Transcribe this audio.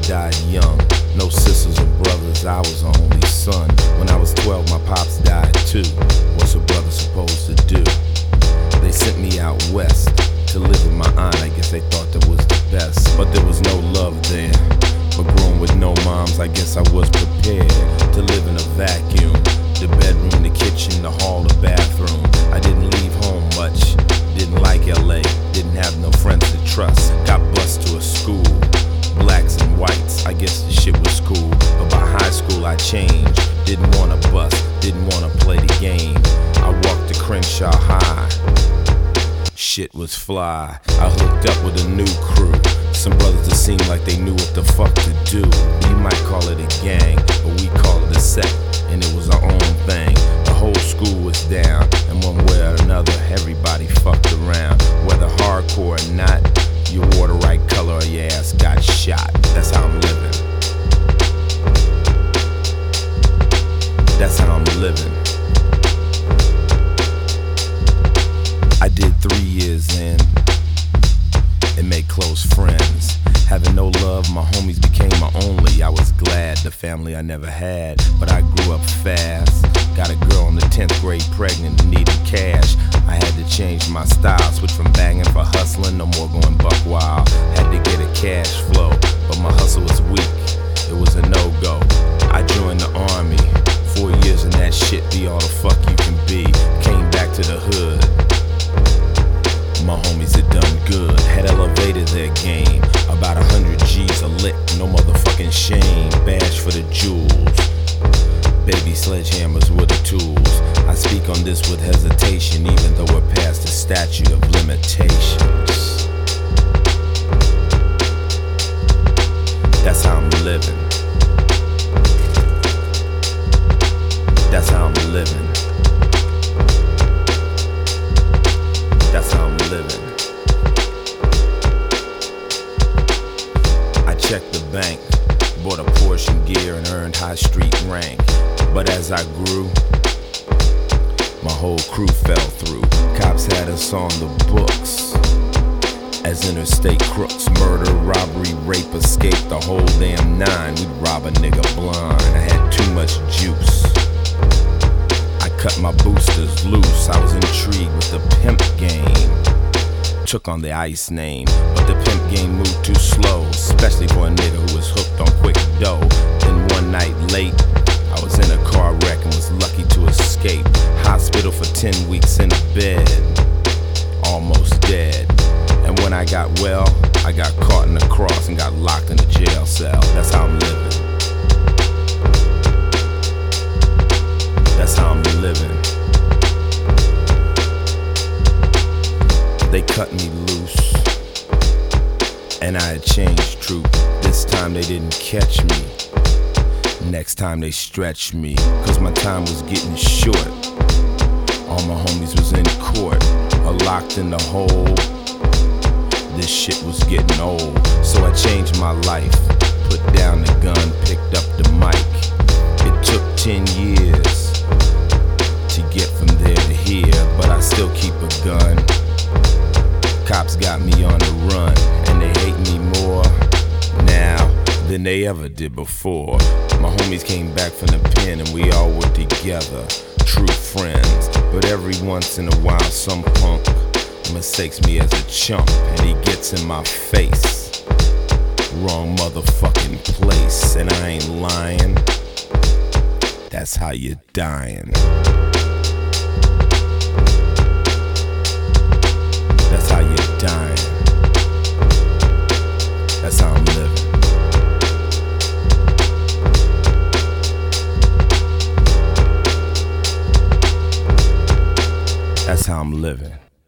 died young. No sisters or brothers, I was the only son. When I was 12, my pops died too. What's a brother supposed to do? They sent me out west to live with my aunt. I guess they thought that was the best, but there was no love there. But growing with no moms, I guess I was prepared to live in a vacuum. The bedroom, the kitchen, the hall, the bathroom. I didn't leave home much, didn't like LA, didn't have no friends to trust. Got bused to a school, blacks and whites, I guess the shit was cool. But by high school I changed, didn't wanna bust, didn't wanna play the game. I walked to Crenshaw High, shit was fly. I hooked up with a new crew, some brothers that seemed like they knew what the fuck to do. You might call it a gang, but we call it a sect, and it was our own thing. The whole school was down, and one way or another, everybody fucked around. Whether hardcore or not, you wore the right color or your ass got shot. That's how I'm living. That's how I'm living. I did 3 years in and made close friends. Having no love, my homies became my only. I was glad, the family I never had, but I grew up fast. Got a girl in the 10th grade pregnant and needed cash. I had to change my style, switch from banging for hustling, no more going buck wild. Had to get a cash flow, but my hustle was weak, it was a no-go. I joined the army, 4 years in that shit, be all the fuck you can be. Came back to the hood, my homies had done good, had elevated their game. About 100 G's a lick, no motherfucking shame. Bash for the jewels, baby sledgehammers were the tools. I speak on this with hesitation, even though we're past the statute of limitations. That's how I'm living. That's how I'm living. That's how I'm living. I checked the bank, bought a Porsche and gear and earned high street rank. But as I grew, my whole crew fell through. Cops had us on the books as interstate crooks. Murder, robbery, rape, escape, the whole damn nine. We'd rob a nigga blind. I had too much juice, I cut my boosters loose. I was intrigued with the pimp game, took on the ice name, but the pimp game moved too slow, especially for a nigga who was hooked on quick dough. Then one night late, I was in a car wreck and was lucky to escape. Hospital for 10 weeks in a bed, almost dead. And when I got well, I got caught in the cross and got locked in a jail cell. That's how I'm living. That's how I'm living. They cut me loose, and I had changed troop. This time they didn't catch me, next time they stretched me. Cause my time was getting short, all my homies was in court or locked in the hole. This shit was getting old, so I changed my life. Put down the gun, picked up the mic. It took 10 years to get from there to here, but I still keep a gun. Cops got me on the run, and they hate me more now than they ever did before. My homies came back from the pen and we all were together, true friends. But every once in a while some punk mistakes me as a chump, and he gets in my face. Wrong motherfucking place, and I ain't lying. That's how you're dying. That's how you're dying. That's how I'm living. That's how I'm living.